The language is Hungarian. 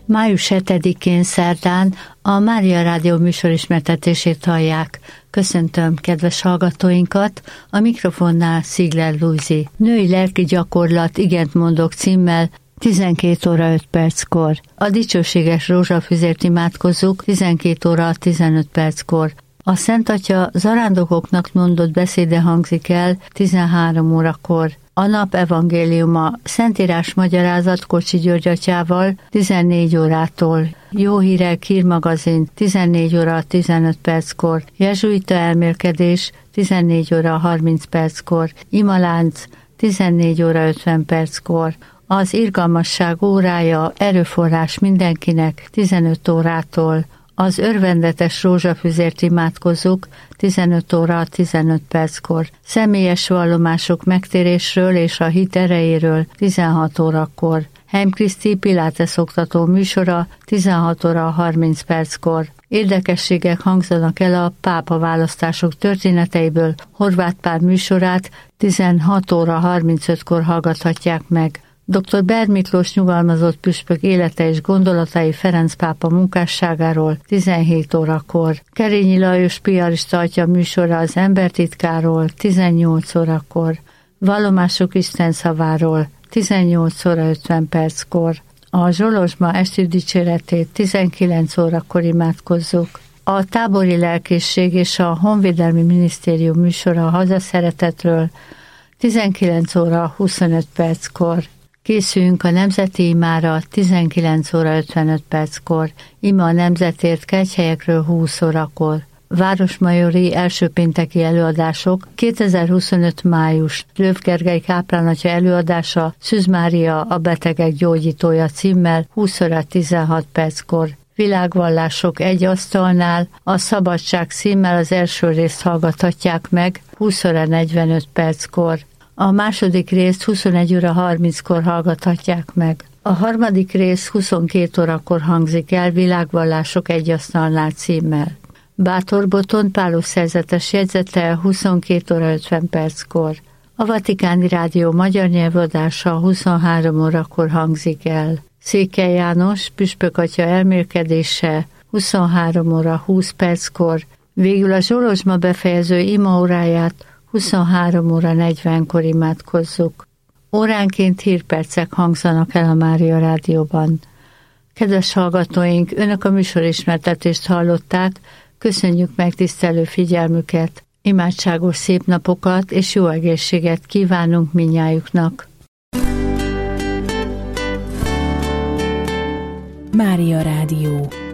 Május 7-én szerdán a Mária Rádió műsorismertetését hallják. Köszöntöm kedves hallgatóinkat, a mikrofonnál Szigler Lujzi. Női lelki gyakorlat igent mondok címmel 12 óra 5 perckor. A dicsőséges rózsafüzért imádkozzuk 12 óra 15 perckor. A Szent Atya zarándokoknak mondott beszéde hangzik el 13 órakor. A nap evangéliuma Szentírás magyarázat Kocsi György atyával 14 órától. Jó hírek hírmagazin 14 óra 15 perckor. Jezsuita elmélkedés 14 óra 30 perckor. Imalánc 14 óra 50 perckor. Az irgalmasság órája erőforrás mindenkinek 15 órától. Az örvendetes rózsafüzért imádkozzuk 15 óra 15 perckor. Személyes vallomások megtérésről és a hit erejéről 16 órakor. Heim Kriszti Pilates oktató műsora 16 óra 30 perckor. Érdekességek hangzanak el a pápa választások történeteiből. Horváth Pál műsorát 16 óra 35-kor hallgathatják meg. Dr. Ber Miklós nyugalmazott püspök élete és gondolatai Ferenc pápa munkásságáról 17 órakor. Kerényi Lajos piarista atya műsora az embertitkáról 18 órakor. Vallomások Isten szaváról 18 óra 50 perckor. A Zsolozsma esti dicséretét 19 órakor imádkozzuk. A tábori lelkészség és a Honvédelmi Minisztérium műsora a hazaszeretetről 19 óra 25 perckor. Készüljünk a nemzeti imára 19 óra 55 perckor, ima a nemzetért kegyhelyekről 20 órakor. Városmajori első pénteki előadások 2025. május. Löv Gergely káplánatja előadása Szűz Mária a betegek gyógyítója címmel 20 óra 16 perckor. Világvallások egy asztalnál a szabadság címmel az első részt hallgathatják meg 20 óra 45 perckor. A második részt 21 óra 30-kor hallgathatják meg. A harmadik rész 22 órakor hangzik el Világvallások egy asztalnál címmel. Bátor Botond Pálus szerzetes jegyzete 22 óra 50 perckor. A Vatikáni Rádió magyar nyelvadása 23 órakor hangzik el. Székely János püspök atya elmélkedése 23 óra 20 perckor. Végül a Zsolozsma befejező imaóráját 23 óra 40-kor imádkozzuk. Óránként hírpercek hangzanak el a Mária Rádióban. Kedves hallgatóink, önök a műsorismertetést hallották, köszönjük megtisztelő figyelmüket, imádságos szép napokat és jó egészséget kívánunk mindnyájuknak. Mária Rádió.